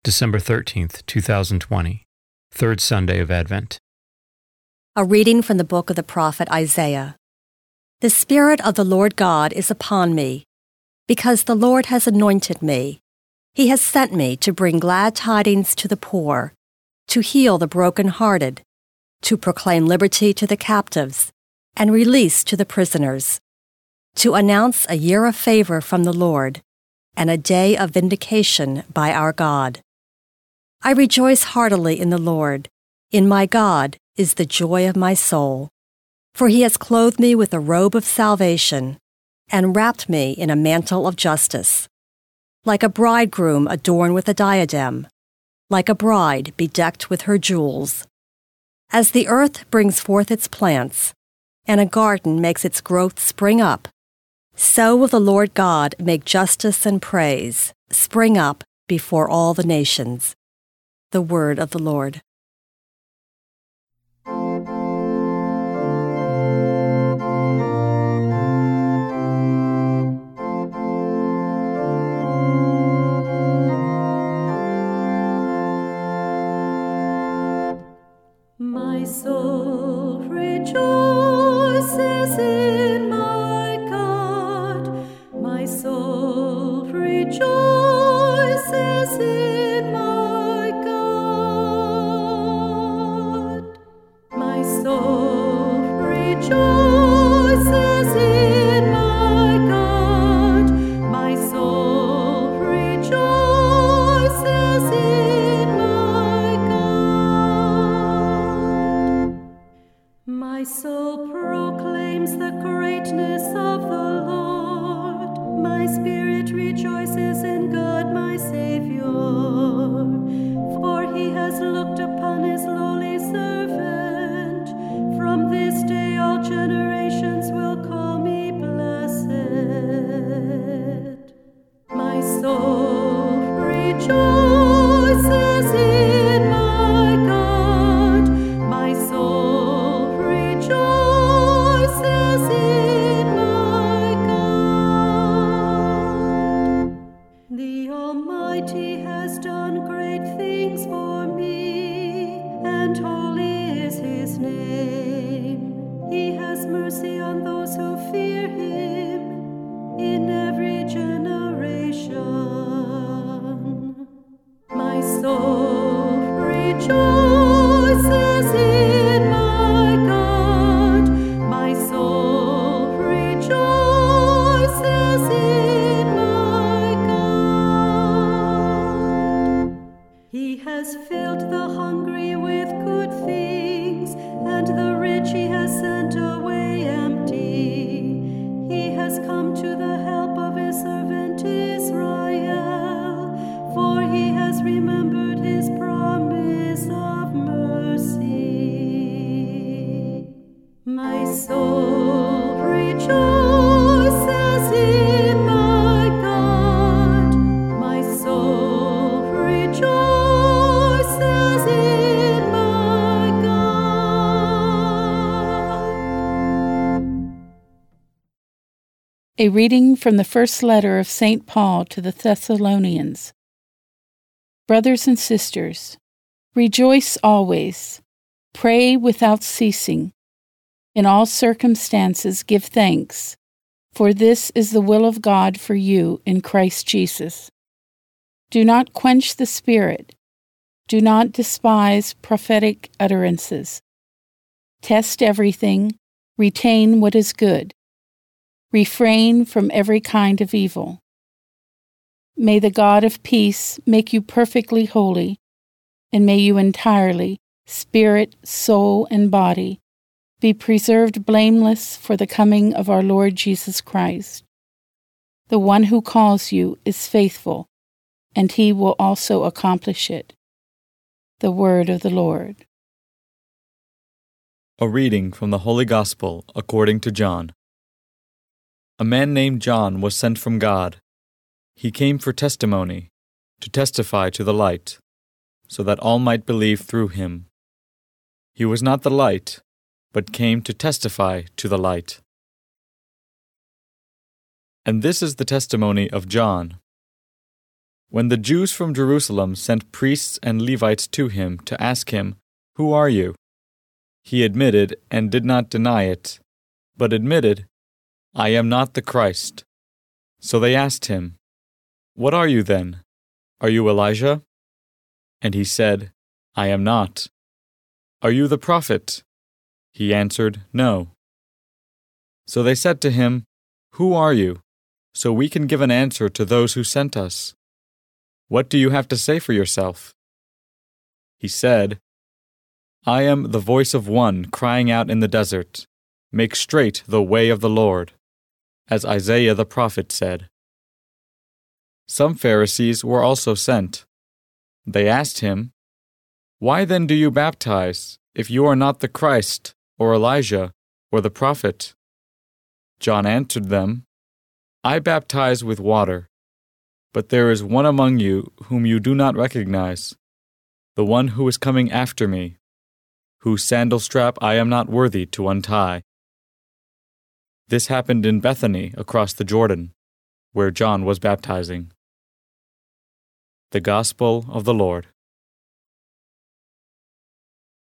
December 13th, 2020, third Sunday of Advent. A reading from the book of the prophet Isaiah. The Spirit of the Lord God is upon me, because the Lord has anointed me. He has sent me to bring glad tidings to the poor, to heal the brokenhearted, to proclaim liberty to the captives, and release to the prisoners, to announce a year of favor from the Lord, and a day of vindication by our God. I rejoice heartily in the Lord. In my God is the joy of my soul. For he has clothed me with a robe of salvation, and wrapped me in a mantle of justice. Like a bridegroom adorned with a diadem, like a bride bedecked with her jewels. As the earth brings forth its plants, and a garden makes its growth spring up, so will the Lord God make justice and praise spring up before all the nations. The word of the Lord. My soul rejoices in my God. My soul rejoices in my God. My soul rejoices in my God. My soul rejoices in my God. My soul proclaims the greatness of the Lord. My spirit rejoices in God my Savior, for he has looked upon his lowly servant. From this day all generations will call me blessed. My soul rejoices in my God. My soul rejoices in my God. The Almighty has done great things for me, and holy is his name. He has mercy on those who fear him in every generation. My soul rejoices in my God. My soul rejoices in my God. He has filled the hungry with good things, and the rich he has sent away empty. He has come to the help of his servant Israel, for he has remembered his promise of mercy. My soul rejoices in my God. My soul rejoices in my God. A reading from the first letter of St. Paul to the Thessalonians. Brothers and sisters, rejoice always, pray without ceasing. In all circumstances give thanks, for this is the will of God for you in Christ Jesus. Do not quench the Spirit. Do not despise prophetic utterances. Test everything, retain what is good. Refrain from every kind of evil. May the God of peace make you perfectly holy, and may you entirely, spirit, soul, and body, be preserved blameless for the coming of our Lord Jesus Christ. The one who calls you is faithful, and he will also accomplish it. The word of the Lord. A reading from the Holy Gospel according to John. A man named John was sent from God. He came for testimony, to testify to the light, so that all might believe through him. He was not the light, but came to testify to the light. And this is the testimony of John. When the Jews from Jerusalem sent priests and Levites to him to ask him, "Who are you?" he admitted and did not deny it, but admitted, "I am not the Christ." So they asked him, "What are you then? Are you Elijah?" And he said, "I am not." "Are you the prophet?" He answered, "No." So they said to him, "Who are you? So we can give an answer to those who sent us. What do you have to say for yourself?" He said, "I am the voice of one crying out in the desert, 'Make straight the way of the Lord,' as Isaiah the prophet said." Some Pharisees were also sent. They asked him, "Why then do you baptize, if you are not the Christ, or Elijah, or the prophet?" John answered them, "I baptize with water, but there is one among you whom you do not recognize, the one who is coming after me, whose sandal strap I am not worthy to untie." This happened in Bethany across the Jordan, where John was baptizing. The Gospel of the Lord.